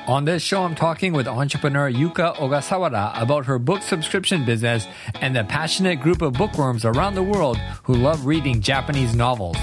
On this show, I'm talking with entrepreneur Yuka Ogasawara about her book subscription business and the passionate group of bookworms around the world who love reading Japanese novels.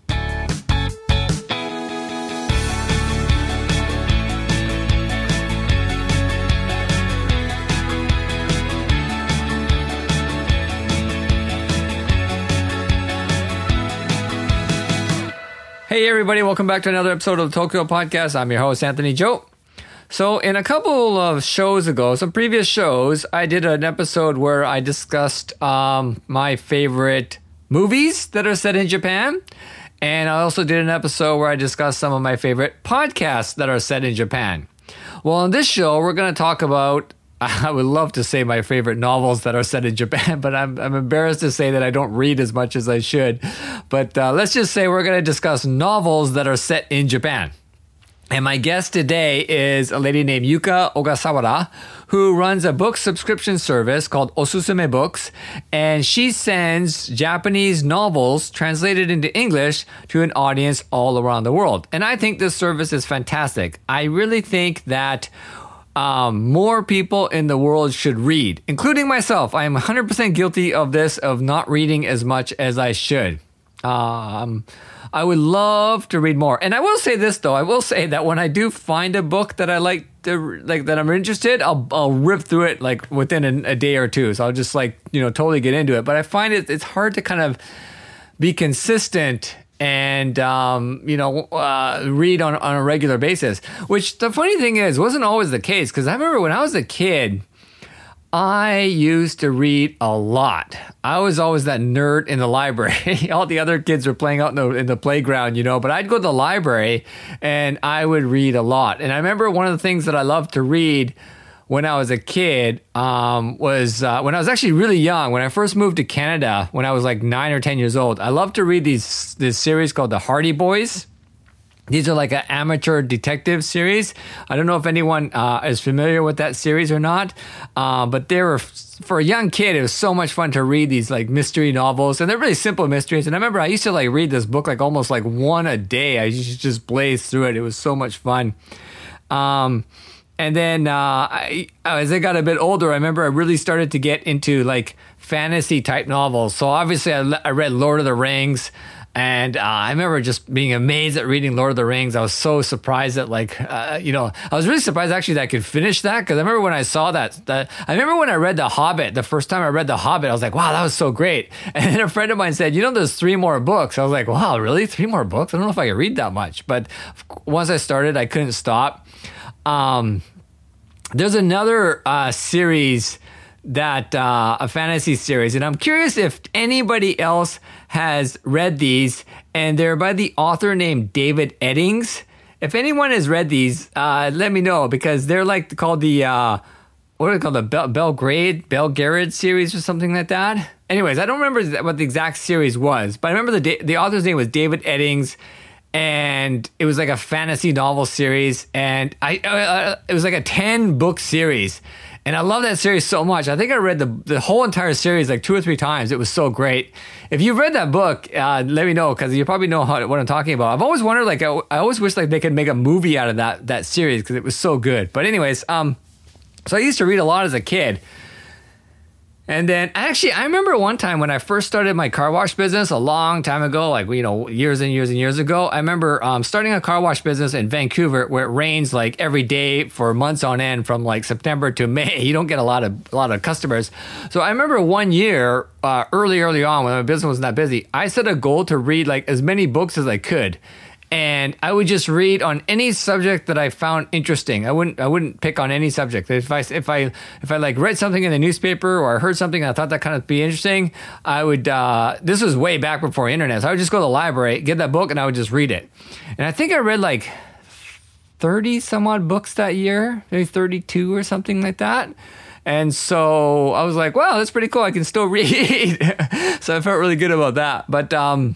Hey everybody, welcome back to another episode of the Tokyo Podcast. I'm your host, Anthony Joe. So in a couple of shows ago, some previous shows, I did an episode where I discussed my favorite movies that are set in Japan. And I also did an episode where I discussed some of my favorite podcasts that are set in Japan. Well, on this show, we're going to talk about, I would love to say my favorite novels that are set in Japan, but I'm embarrassed to say that I don't read as much as I should. But let's just say we're going to discuss novels that are set in Japan. And my guest today is a lady named Yuka Ogasawara, who runs a book subscription service called Osusume Books. And she sends Japanese novels translated into English to an audience all around the world. And I think this service is fantastic. I really think that more people in the world should read, including myself. I am 100% guilty of this, of not reading as much as I should. I would love to read more. And I will say this, though. I will say that when I do find a book that I like that I'm interested, I'll rip through it like within a day or two. So I'll just totally get into it. But I find it's hard to kind of be consistent and, read on a regular basis. Which the funny thing is, wasn't always the case. Because I remember when I was a kid, I used to read a lot. I was always that nerd in the library. All the other kids were playing out in the playground, but I'd go to the library and I would read a lot. And I remember one of the things that I loved to read when I was a kid was when I was actually really young. When I first moved to Canada, when I was like 9 or 10 years old, I loved to read this series called The Hardy Boys. These are like an amateur detective series. I don't know if anyone is familiar with that series or not, but they were, for a young kid, it was so much fun to read these like mystery novels, and they're really simple mysteries. And I remember I used to like read this book like almost like one a day. I used to just blaze through it. It was so much fun. And then as I got a bit older, I remember I really started to get into like fantasy type novels. So obviously I read Lord of the Rings. And I remember just being amazed at reading Lord of the Rings. I was so surprised that I was really surprised actually that I could finish that. Because I remember when I saw that I remember when I read The Hobbit, the first time I read The Hobbit, I was like, wow, that was so great. And then a friend of mine said, there's 3 more books. I was like, wow, really? 3 more books? I don't know if I could read that much. But once I started, I couldn't stop. There's another series that a fantasy series, and I'm curious if anybody else has read these, and they're by the author named David Eddings. If anyone has read these, let me know, because they're like called the what are they called, the Belgariad series or something like that. Anyways, I don't remember what the exact series was, but I remember the author's name was David Eddings, and it was like a fantasy novel series, and it was like a 10-book series. And I love that series so much. I think I read the whole entire series like 2 or 3 times. It was so great. If you've read that book, let me know, because you probably know what I'm talking about. I've always wondered, like, I always wish like they could make a movie out of that series, because it was so good. But anyways, so I used to read a lot as a kid. And then actually, I remember one time when I first started my car wash business a long time ago, like, years and years and years ago. I remember starting a car wash business in Vancouver, where it rains like every day for months on end, from like September to May. You don't get a lot of customers. So I remember one year, early on, when my business wasn't that busy, I set a goal to read like as many books as I could. And I would just read on any subject that I found interesting. I wouldn't pick on any subject. If I like read something in the newspaper, or I heard something and I thought that kind of be interesting, I would. This was way back before internet. So I would just go to the library, get that book, and I would just read it. And I think I read like 30 some odd books that year, maybe 32 or something like that. And so I was like, wow, that's pretty cool. I can still read. So I felt really good about that. But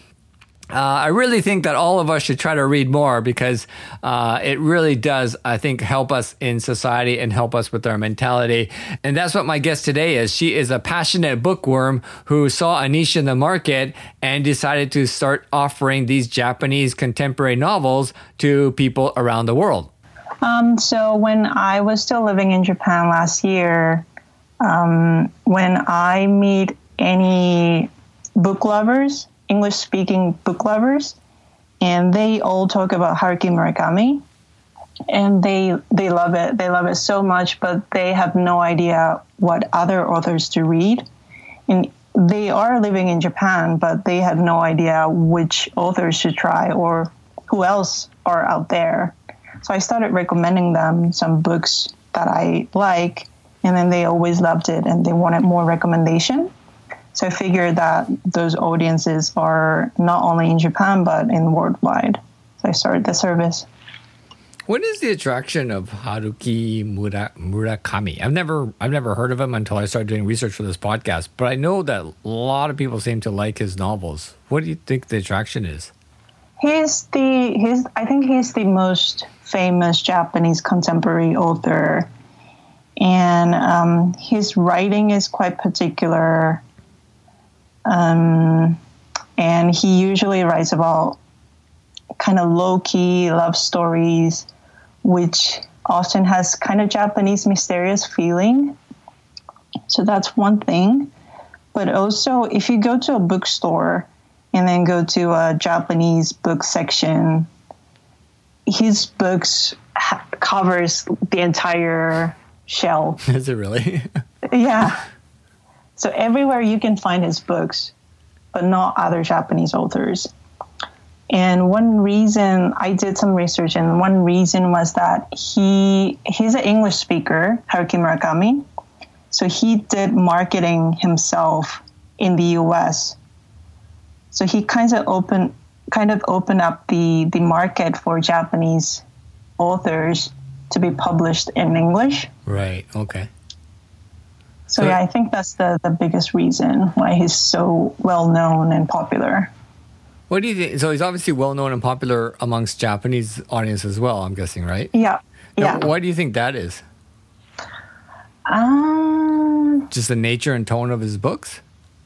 I really think that all of us should try to read more, because it really does, I think, help us in society and help us with our mentality. And that's what my guest today is. She is a passionate bookworm who saw a niche in the market and decided to start offering these Japanese contemporary novels to people around the world. So when I was still living in Japan last year, when I meet any book lovers, English-speaking book lovers, and they all talk about Haruki Murakami, and they love it. They love it so much, but they have no idea what other authors to read. And they are living in Japan, but they have no idea which authors to try or who else are out there. So I started recommending them some books that I like, and then they always loved it and they wanted more recommendation. So I figured that those audiences are not only in Japan, but in worldwide. So I started the service. What is the attraction of Haruki Murakami? I've never heard of him until I started doing research for this podcast, but I know that a lot of people seem to like his novels. What do you think the attraction is? I think he's the most famous Japanese contemporary author, and his writing is quite particular, and he usually writes about kind of low-key love stories, which often has kind of Japanese mysterious feeling. So that's one thing. But also, if you go to a bookstore and then go to a Japanese book section, his books covers the entire shelf. Is it really? Yeah. So everywhere you can find his books, but not other Japanese authors. And one reason, I did some research, and one reason was that he's an English speaker, Haruki Murakami. So he did marketing himself in the US. So he kind of opened up the market for Japanese authors to be published in English. Right, okay. So yeah, I think that's the biggest reason why he's so well known and popular. What do you think? So he's obviously well known and popular amongst Japanese audience as well, I'm guessing, right? Yeah. Yeah. Now, why do you think that is? Just the nature and tone of his books?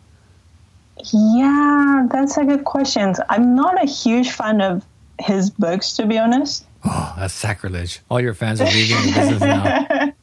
Yeah, that's a good question. I'm not a huge fan of his books, to be honest. Oh, that's sacrilege. All your fans are leaving the business now.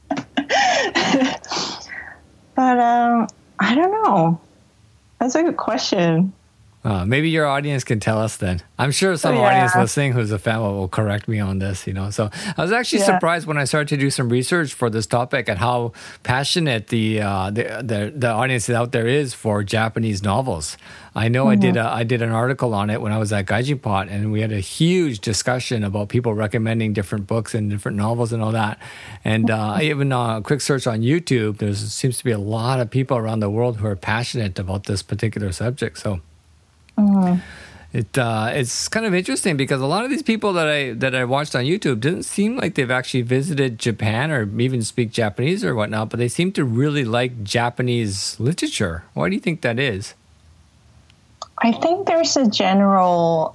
But I don't know. That's a good question. Maybe your audience can tell us then. I'm sure some audience listening who's a fan will correct me on this, So I was actually surprised when I started to do some research for this topic at how passionate the audience out there is for Japanese novels. I know I did an article on it when I was at Gaijin Pot, and we had a huge discussion about people recommending different books and different novels and all that. And even a quick search on YouTube, there seems to be a lot of people around the world who are passionate about this particular subject. So. It's kind of interesting because a lot of these people that I watched on YouTube didn't seem like they've actually visited Japan or even speak Japanese or whatnot, but they seem to really like Japanese literature. Why do you think that is? I think there's a general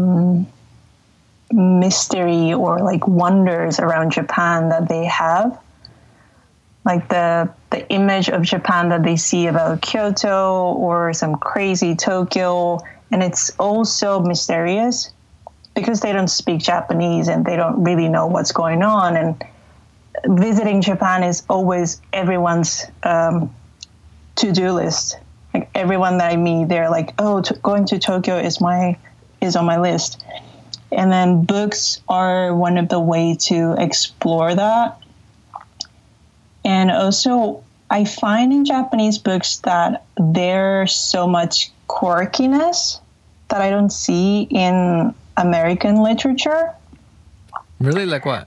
mystery or like wonders around Japan that they have. Like the image of Japan that they see about Kyoto or some crazy Tokyo, and it's all so mysterious because they don't speak Japanese and they don't really know what's going on. And visiting Japan is always everyone's to-do list. Like everyone that I meet, they're like, "Oh, going to Tokyo is on my list." And then books are one of the ways to explore that. And also, I find in Japanese books that there's so much quirkiness that I don't see in American literature. Really? Like what?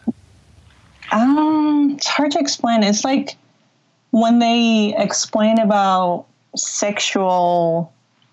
It's hard to explain. It's like when they explain about sexual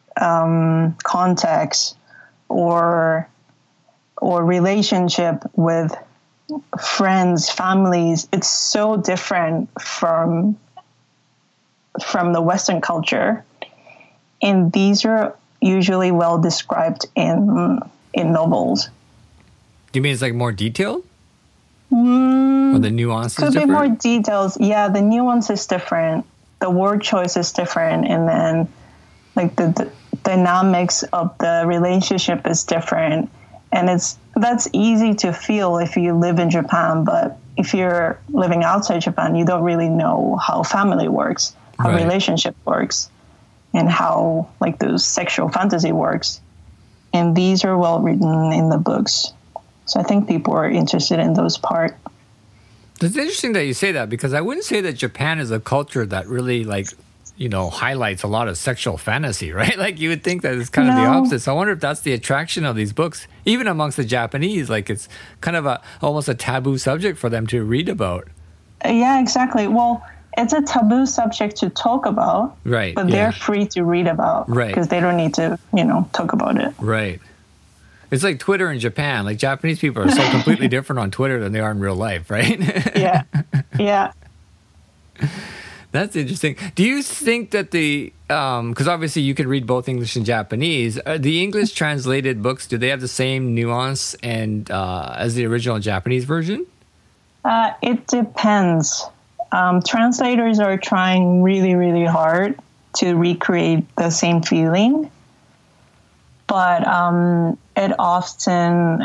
context or relationship with friends, families, it's so different from the Western culture. And these are usually well described in novels. Do you mean it's like more detailed? Or the nuances could different? Be more details. Yeah, the nuance is different. The word choice is different. And then like the dynamics of the relationship is different. And that's easy to feel if you live in Japan, but if you're living outside Japan, you don't really know how family works, how Right. relationship works, and how like those sexual fantasy works. And these are well written in the books. So I think people are interested in those parts. It's interesting that you say that, because I wouldn't say that Japan is a culture that really highlights a lot of sexual fantasy, right? Like you would think that it's kind of the No. opposite. So I wonder if that's the attraction of these books, even amongst the Japanese. Like it's kind of almost a taboo subject for them to read about. Yeah, exactly. Well, it's a taboo subject to talk about, Right. but they're free to read about, Right. because they don't need to, talk about it. Right. It's like Twitter in Japan. Like Japanese people are so completely different on Twitter than they are in real life, right? Yeah, yeah. That's interesting. Do you think that because obviously you can read both English and Japanese, the English translated books, do they have the same nuance and as the original Japanese version? It depends. Translators are trying really, really hard to recreate the same feeling, but it often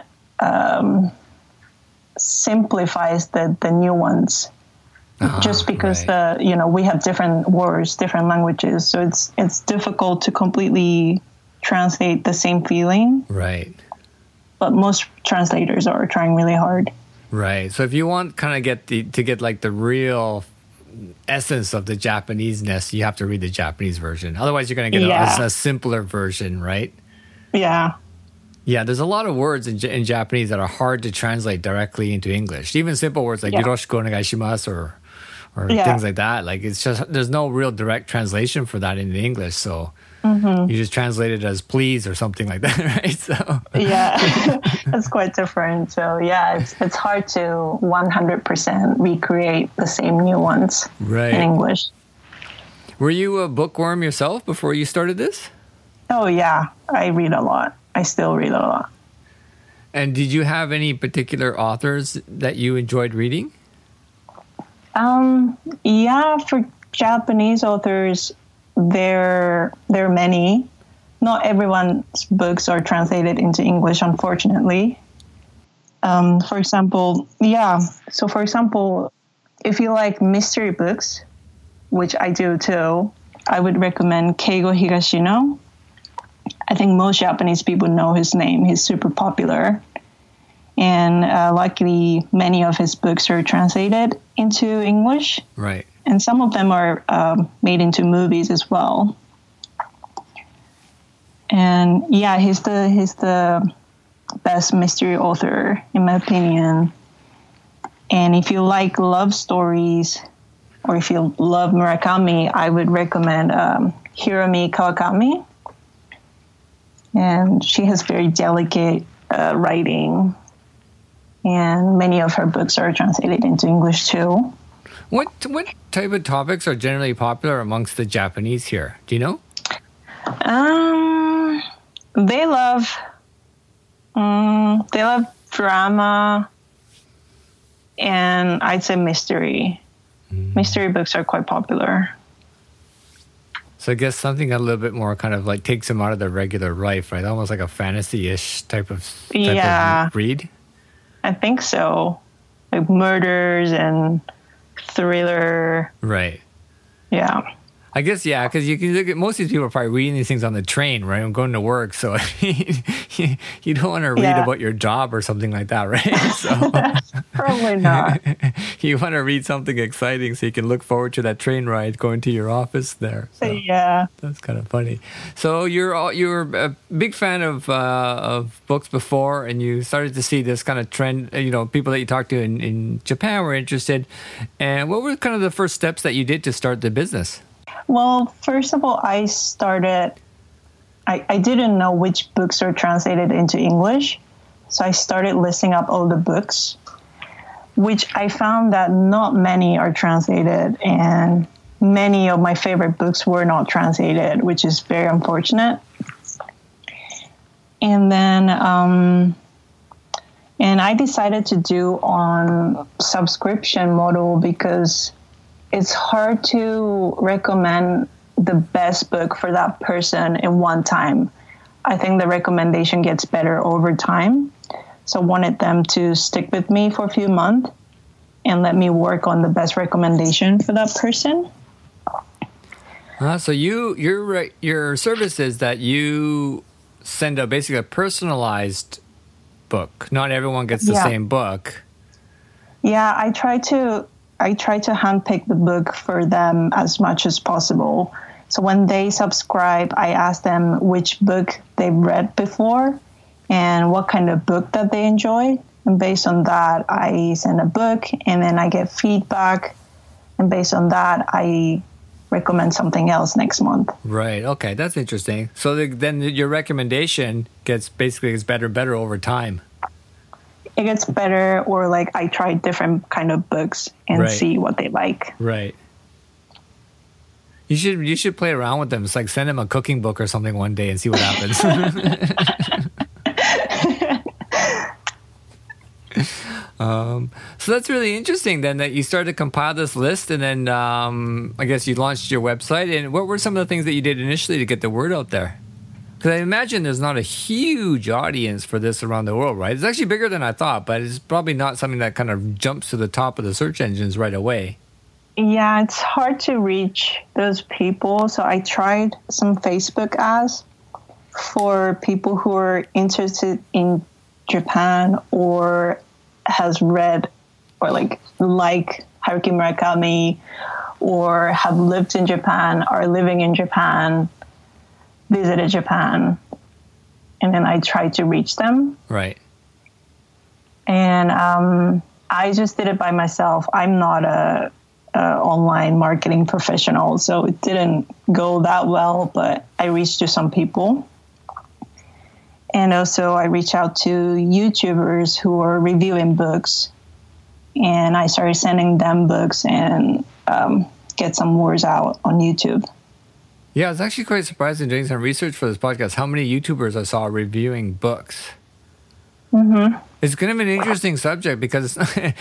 simplifies the nuance. Just because right. we have different words, different languages, so it's difficult to completely translate the same feeling. Right. But most translators are trying really hard. Right. So if you want kind of get like the real essence of the Japanese-ness, you have to read the Japanese version. Otherwise, you're going to get a simpler version, right? Yeah. Yeah, there's a lot of words in Japanese that are hard to translate directly into English. Even simple words like yoroshiku onegaishimasu or things like that. Like it's just there's no real direct translation for that in English. So you just translate it as please or something like that, right? So yeah, it's quite different. So yeah, it's hard to 100% recreate the same nuance in English. Were you a bookworm yourself before you started this? Oh yeah, I read a lot. I still read a lot. And did you have any particular authors that you enjoyed reading? Yeah, for Japanese authors, there are many. Not everyone's books are translated into English, unfortunately. For example, if you like mystery books, which I do too, I would recommend Keigo Higashino. I think most Japanese people know his name. He's super popular. And luckily, many of his books are translated into English. Right. And some of them are made into movies as well. And yeah, he's the best mystery author, in my opinion. And if you like love stories, or if you love Murakami, I would recommend Hiromi Kawakami. And she has very delicate writing. And many of her books are translated into English too. What type of topics are generally popular amongst the Japanese here? Do you know? They love drama, and I'd say mystery. Mystery books are quite popular. So I guess something a little bit more kind of like takes them out of their regular life, right? Almost like a fantasy-ish type of read. I think so. Like murders and thriller. Right. Yeah. I guess, yeah, because you can look at most of these people are probably reading these things on the train, right? I'm going to work, so you don't want to read about your job or something like that, right? So probably not. You want to read something exciting so you can look forward to that train ride going to your office there. So yeah, that's kind of funny. So you're a big fan of books before, and you started to see this kind of trend. People that you talked to in Japan were interested. And what were kind of the first steps that you did to start the business? Well, first of all, I didn't know which books are translated into English. So I started listing up all the books, which I found that not many are translated. And many of my favorite books were not translated, which is very unfortunate. And then, and I decided to do on subscription model because it's hard to recommend the best book for that person in one time. I think the recommendation gets better over time. So I wanted them to stick with me for a few months and let me work on the best recommendation for that person. So your service is that you send basically a personalized book. Not everyone gets the same book. Yeah, I try to handpick the book for them as much as possible. So when they subscribe, I ask them which book they've read before and what kind of book that they enjoy. And based on that, I send a book and then I get feedback. And based on that, I recommend something else next month. Right. Okay. That's interesting. So then your recommendation gets better and better over time. It gets better, or like I try different kind of books and see what they like. Right. You should play around with them. It's like send them a cooking book or something one day and see what happens. So that's really interesting then that you started to compile this list, and then I guess you launched your website. And what were some of the things that you did initially to get the word out there? Because I imagine there's not a huge audience for this around the world, right? It's actually bigger than I thought, but it's probably not something that kind of jumps to the top of the search engines right away. Yeah, it's hard to reach those people. So I tried some Facebook ads for people who are interested in Japan or has read or like Haruki Murakami or have lived in Japan, are living in Japan, visited Japan, and then I tried to reach them. Right. And I just did it by myself. I'm not a online marketing professional, so it didn't go that well, but I reached to some people. And also I reached out to YouTubers who are reviewing books, and I started sending them books and get some words out on YouTube. Yeah, it's actually quite surprising doing some research for this podcast how many YouTubers I saw reviewing books. Mm-hmm. It's kind of an interesting subject because,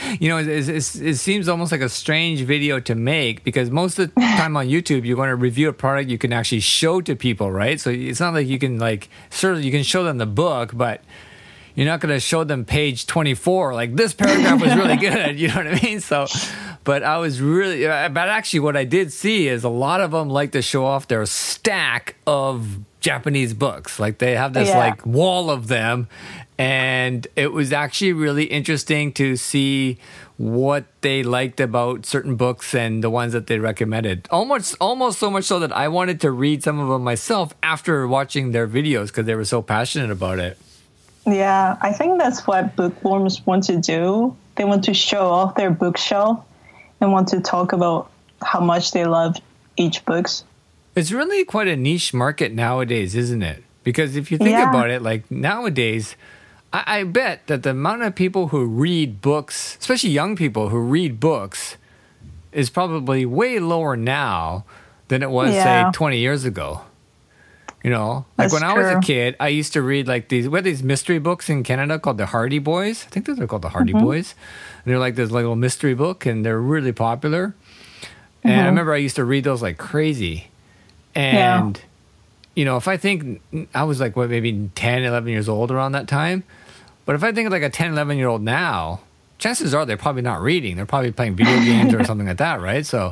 it seems almost like a strange video to make because most of the time on YouTube, you want to review a product you can actually show to people, right? So it's not like you can certainly you can show them the book, but you're not going to show them page 24. Like this paragraph was really good. You know what I mean? So, but actually what I did see is a lot of them like to show off their stack of Japanese books. Like they have this wall of them. And it was actually really interesting to see what they liked about certain books and the ones that they recommended. Almost so much so that I wanted to read some of them myself after watching their videos because they were so passionate about it. Yeah, I think that's what bookworms want to do. They want to show off their bookshelf and want to talk about how much they love each book. It's really quite a niche market nowadays, isn't it? Because if you think about it, like nowadays, I bet that the amount of people who read books, especially young people who read books, is probably way lower now than it was, say, 20 years ago. You know, like when I was a kid, I used to read we had these mystery books in Canada called the Hardy Boys. I think those are called the Hardy Boys. And they're like this little mystery book, and they're really popular. And I remember I used to read those like crazy. And, if I think I was maybe 10, 11 years old around that time. But if I think of like a 10, 11-year-old now, chances are they're probably not reading. They're probably playing video games or something like that, right? So,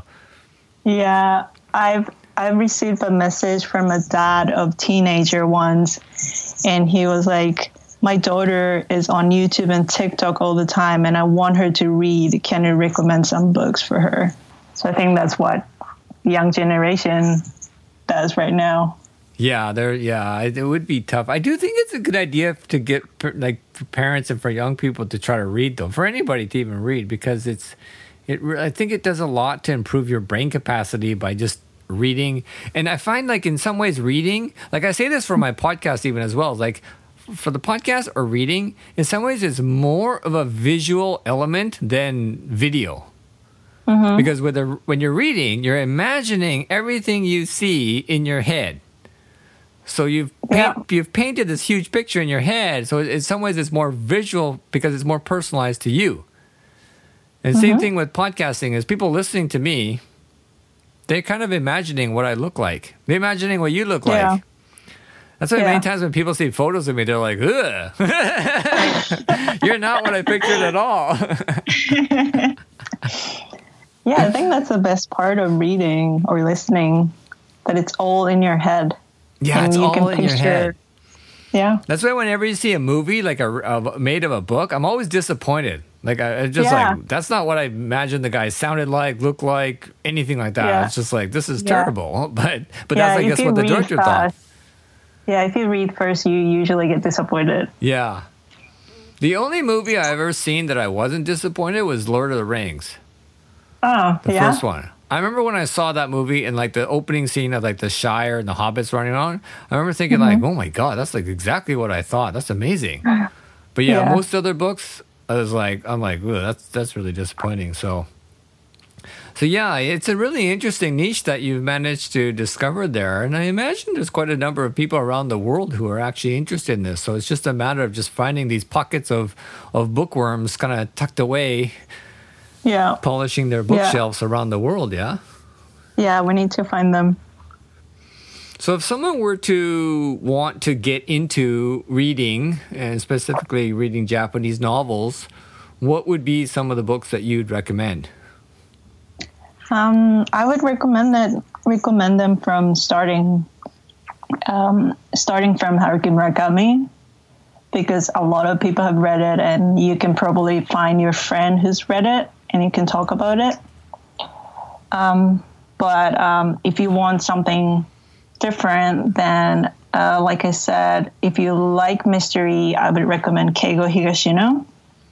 yeah, I've received a message from a dad of teenager once, and he was like, my daughter is on YouTube and TikTok all the time, and I want her to read. Can you recommend some books for her? So I think that's what the young generation does right now. Yeah, it would be tough. I do think it's a good idea to get for parents and for young people to try to read, though, for anybody to even read, because I think it does a lot to improve your brain capacity by just reading. And I find in some ways reading, I say this for my podcast even as well, for the podcast or reading, in some ways it's more of a visual element than video. Mm-hmm. Because when you're reading, you're imagining everything you see in your head. So you've painted this huge picture in your head. So in some ways it's more visual because it's more personalized to you. And same thing with podcasting is people listening to me, they're kind of imagining what I look like. They're imagining what you look like. That's why many times when people see photos of me, they're like, ugh. You're not what I pictured at all. Yeah, I think that's the best part of reading or listening, that it's all in your head. Yeah, and it's all in your head. Yeah. That's why whenever you see a movie like a made of a book, I'm always disappointed. Like I just like, that's not what I imagined the guy sounded like, looked like, anything like that. Yeah. It's just like, this is terrible. But that's, I guess, what the director thought. Yeah, if you read first, you usually get disappointed. Yeah. The only movie I've ever seen that I wasn't disappointed was Lord of the Rings. Oh, the first one. I remember when I saw that movie and like the opening scene of like the Shire and the hobbits running around, I remember thinking like, oh my God, that's like exactly what I thought. That's amazing. But most other books, I'm like, ooh, that's really disappointing. So yeah, it's a really interesting niche that you've managed to discover there. And I imagine there's quite a number of people around the world who are actually interested in this. So it's just a matter of just finding these pockets of bookworms kind of tucked away, polishing their bookshelves around the world, yeah? Yeah, we need to find them. So if someone were to want to get into reading, and specifically reading Japanese novels, what would be some of the books that you'd recommend? I would recommend them from starting from Haruki Murakami, because a lot of people have read it, and you can probably find your friend who's read it, and you can talk about it. But if you want something different, then like I said, if you like mystery, I would recommend Keigo Higashino.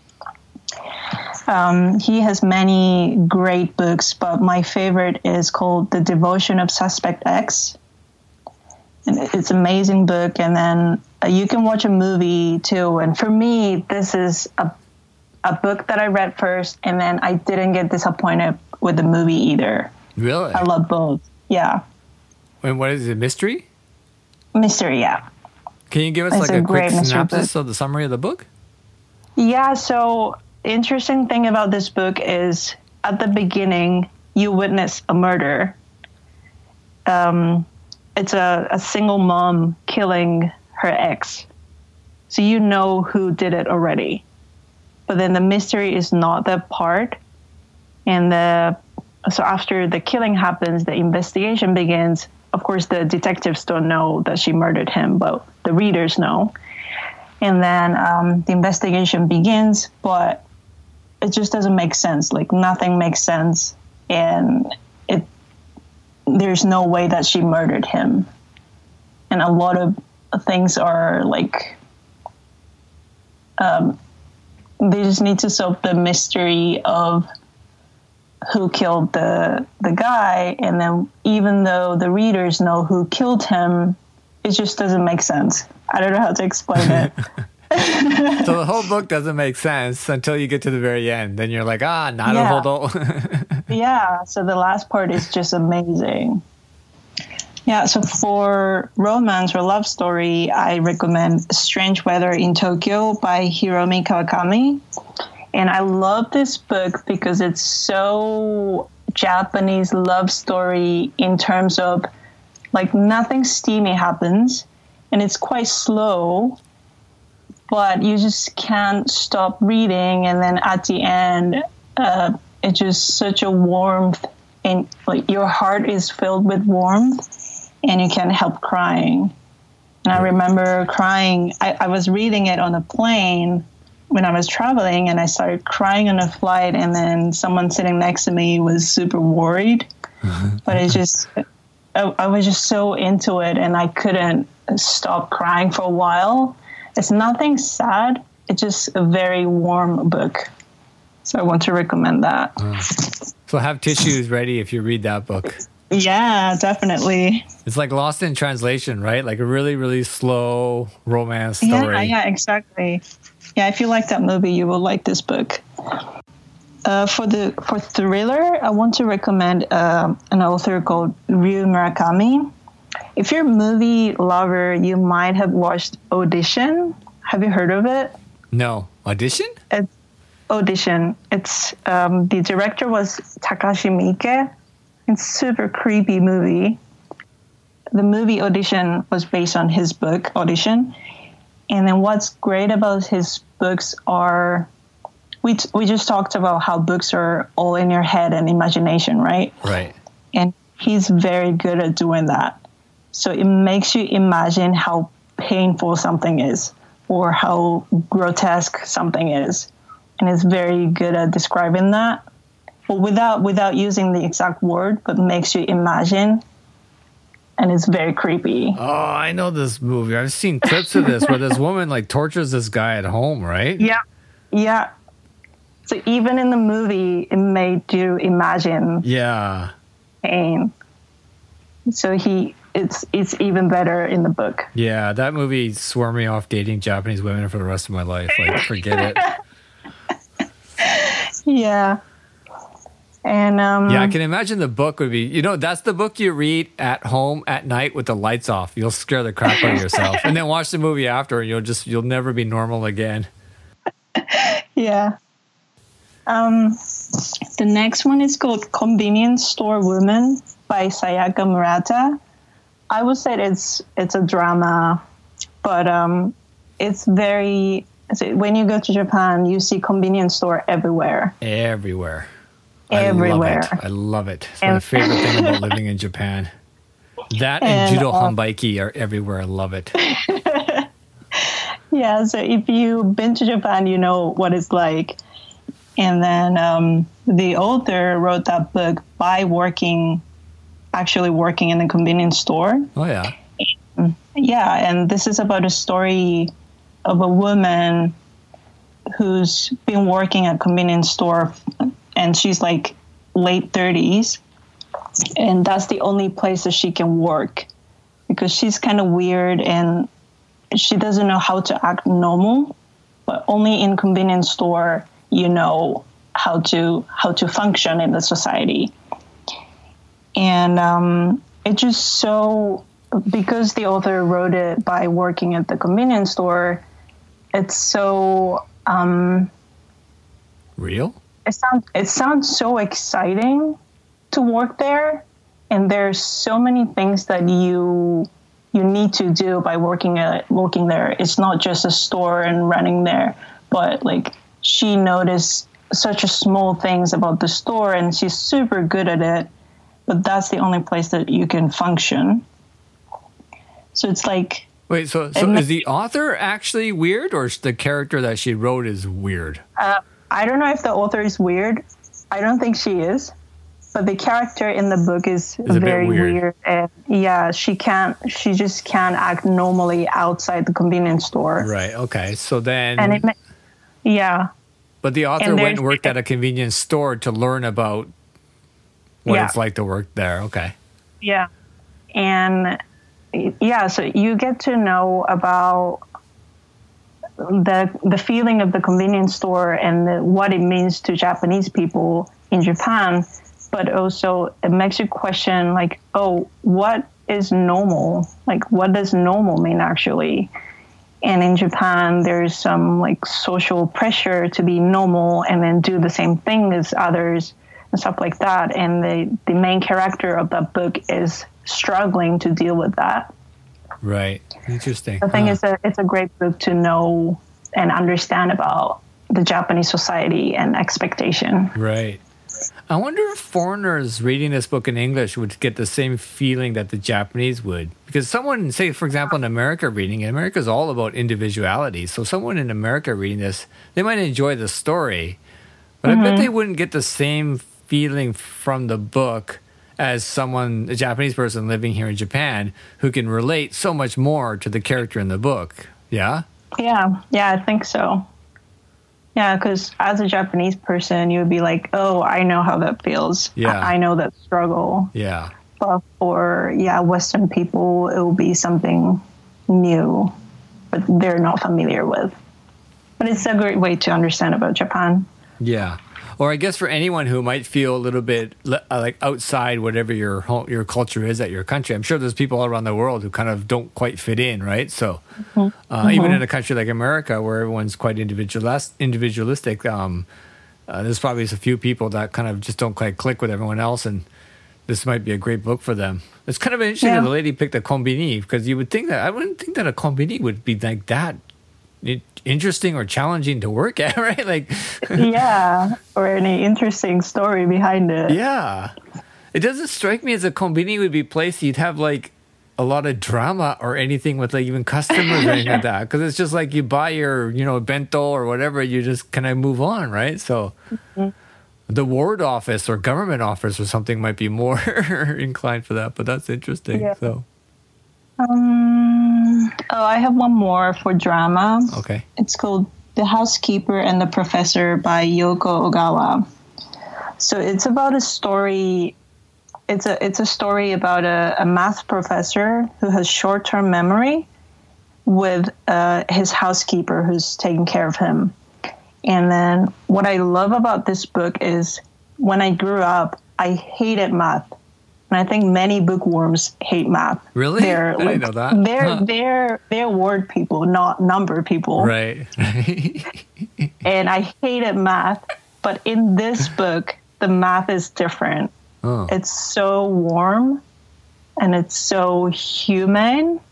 He has many great books, but my favorite is called The Devotion of Suspect X. And it's an amazing book. And then you can watch a movie too. And for me, this is a book that I read first, and then I didn't get disappointed with the movie either. Really? I love both. Yeah. And what is it? Mystery? Mystery, yeah. Can you give us like a quick synopsis of the summary of the book? Yeah, so interesting thing about this book is at the beginning, you witness a murder. It's a single mom killing her ex. So you know who did it already. But then the mystery is not that part. And so after the killing happens, the investigation begins. Of course, the detectives don't know that she murdered him, but the readers know. And then the investigation begins, but it just doesn't make sense. Like, nothing makes sense. And there's no way that she murdered him. And a lot of things are like, they just need to solve the mystery of who killed the guy. And then even though the readers know who killed him, it just doesn't make sense. I don't know how to explain it. So the whole book doesn't make sense until you get to the very end. Then you're like, naruhodo. Yeah, so the last part is just amazing. Yeah, so for romance or love story, I recommend Strange Weather in Tokyo by Hiromi Kawakami. And I love this book because it's so Japanese love story in terms of, like, nothing steamy happens, and it's quite slow, but you just can't stop reading. And then at the end, it's just such a warmth, and like your heart is filled with warmth, and you can't help crying. And I remember crying. I was reading it on a plane when I was traveling, and I started crying on a flight, and then someone sitting next to me was super worried. But it's just, I was just so into it, and I couldn't stop crying for a while. It's nothing sad. It's just a very warm book. So I want to recommend that. So have tissues ready if you read that book. Yeah, definitely. It's like Lost in Translation, right? Like a really, really slow romance story. Yeah, exactly. Yeah, if you like that movie, you will like this book. For thriller, I want to recommend an author called Ryu Murakami. If you're a movie lover, you might have watched Audition. Have you heard of it? No. Audition? It's Audition. It's the director was Takashi Miike. It's a super creepy movie. the movie Audition was based on his book Audition. And then what's great about his books are, we just talked about how books are all in your head and imagination, right? Right. And he's very good at doing that. So it makes you imagine how painful something is or how grotesque something is. And it's very good at describing that. But without using the exact word, but makes you imagine. And it's very creepy. Oh, I know this movie. I've seen clips of this where this woman like tortures this guy at home, right? Yeah. Yeah. So even in the movie, it made you imagine pain. So it's even better in the book. Yeah, that movie swore me off dating Japanese women for the rest of my life. Like, forget it. Yeah. And yeah, I can imagine the book would be, that's the book you read at home at night with the lights off. You'll scare the crap out of yourself. And then watch the movie after and you'll never be normal again. Yeah. The next one is called Convenience Store Woman by Sayaka Murata. I would say it's a drama, but it's very, when you go to Japan, you see convenience store everywhere. Everywhere. Everywhere. I love it. It's my favorite thing about living in Japan. That and judo hanbaiki are everywhere. I love it. Yeah, so if you've been to Japan, you know what it's like. And then the author wrote that book by actually working in a convenience store. Oh, yeah. Yeah, and this is about a story of a woman who's been working at a convenience store, and she's like late 30s, and that's the only place that she can work because she's kind of weird and she doesn't know how to act normal, but only in convenience store you know how to function in the society. And it just so, because the author wrote it by working at the convenience store, it's so real. It sounds so exciting to work there, and there's so many things that you need to do by working there. It's not just a store and running there, but like she noticed such a small things about the store, and she's super good at it. But that's the only place that you can function. So it's like... Wait, so is the author actually weird, or the character that she wrote is weird? I don't know if the author is weird. I don't think she is. But the character in the book is very weird. And yeah, she just can't act normally outside the convenience store. Right, okay. So then... Yeah. But the author went and worked at a convenience store to learn about what it's like to work there. Okay. Yeah. And yeah, so you get to know about the feeling of the convenience store and what it means to Japanese people in Japan, but also it makes you question like, oh, what is normal? Like, what does normal mean actually? And in Japan, there's some like social pressure to be normal and then do the same thing as others and stuff like that. And the main character of that book is struggling to deal with that. Right. Interesting. I think it's a great book to know and understand about the Japanese society and expectation. Right. I wonder if foreigners reading this book in English would get the same feeling that the Japanese would. Because someone, say, for example, in America reading it, America is all about individuality. So someone in America reading this, they might enjoy the story, but I bet they wouldn't get the same feeling from the book as a Japanese person living here in Japan who can relate so much more to the character in the book. Yeah? Yeah, I think so. Yeah, because as a Japanese person, you would be like, oh, I know how that feels. Yeah. I know that struggle. Yeah. But for, Western people, it will be something new, but they're not familiar with. But it's a great way to understand about Japan. Yeah. Or I guess for anyone who might feel a little bit like outside whatever your culture is at your country, I'm sure there's people all around the world who kind of don't quite fit in, right? So even in a country like America where everyone's quite individualistic, there's probably a few people that kind of just don't quite click with everyone else. And this might be a great book for them. It's kind of interesting that the lady picked a konbini, because you would think that, I wouldn't think that a konbini would be like that interesting or challenging to work at, right? Like, yeah, or any interesting story behind it. Yeah. It doesn't strike me as a konbini would be a place you'd have like a lot of drama or anything with like even customers or anything like that. Because it's just like you buy your, bento or whatever, you just kind of move on, right? So the ward office or government office or something might be more inclined for that, but that's interesting. Yeah. So. I have one more for drama. Okay. It's called The Housekeeper and the Professor by Yoko Ogawa. So it's about a story. It's a story about a math professor who has short-term memory with his housekeeper who's taking care of him. And then what I love about this book is when I grew up, I hated math. And I think many bookworms hate math. Really? I didn't know that. They're word people, not number people. Right. And I hated math. But in this book, the math is different. Oh. It's so warm and it's so human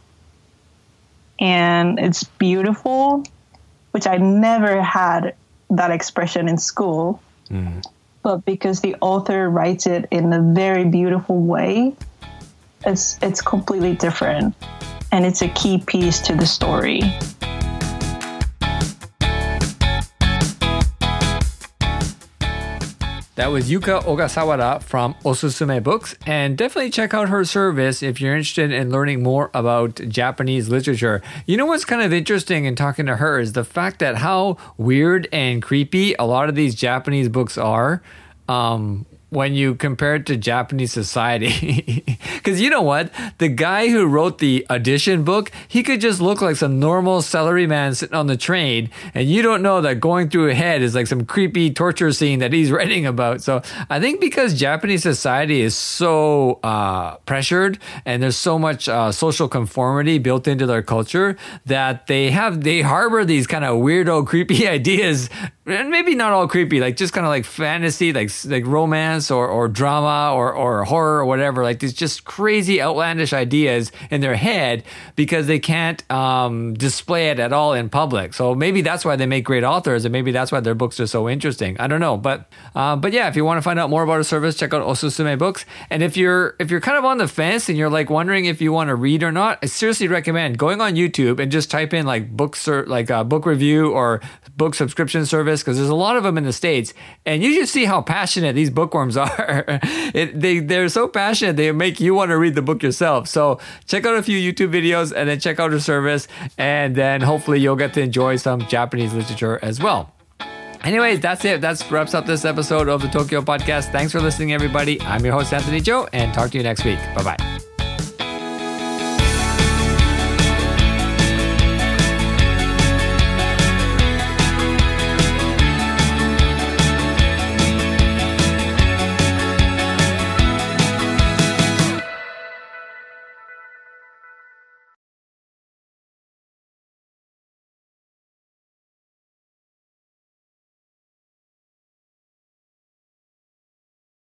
and it's beautiful, which I never had that expression in school. But because the author writes it in a very beautiful way, it's completely different. And it's a key piece to the story. That was Yuka Ogasawara from Osusume Books, and definitely check out her service if you're interested in learning more about Japanese literature. You know what's kind of interesting in talking to her is the fact that how weird and creepy a lot of these Japanese books are. When you compare it to Japanese society. Because you know what? The guy who wrote the Audition book, he could just look like some normal salaryman sitting on the train, and you don't know that going through his head is like some creepy torture scene that he's writing about. So I think because Japanese society is so pressured and there's so much social conformity built into their culture that they harbor these kind of weirdo, creepy ideas. And maybe not all creepy, like just kind of like fantasy, like romance or drama or horror or whatever, like these just crazy outlandish ideas in their head because they can't display it at all in public. So maybe that's why they make great authors, and maybe that's why their books are so interesting. I don't know, but yeah, if you want to find out more about a service, check out Osusume Books. And if you're kind of on the fence and you're like wondering if you want to read or not, I seriously recommend going on YouTube and just type in like books or like a book review or book subscription service, because there's a lot of them in the States, and you just see how passionate these bookworms are. They're so passionate they make you want to read the book yourself. So check out a few YouTube videos and then check out her service, and then hopefully you'll get to enjoy some Japanese literature as well. Anyways, that's it. That wraps up this episode of the Tokyo Podcast. Thanks for listening, everybody. I'm your host, Anthony Joe, and talk to you next week. Bye-bye.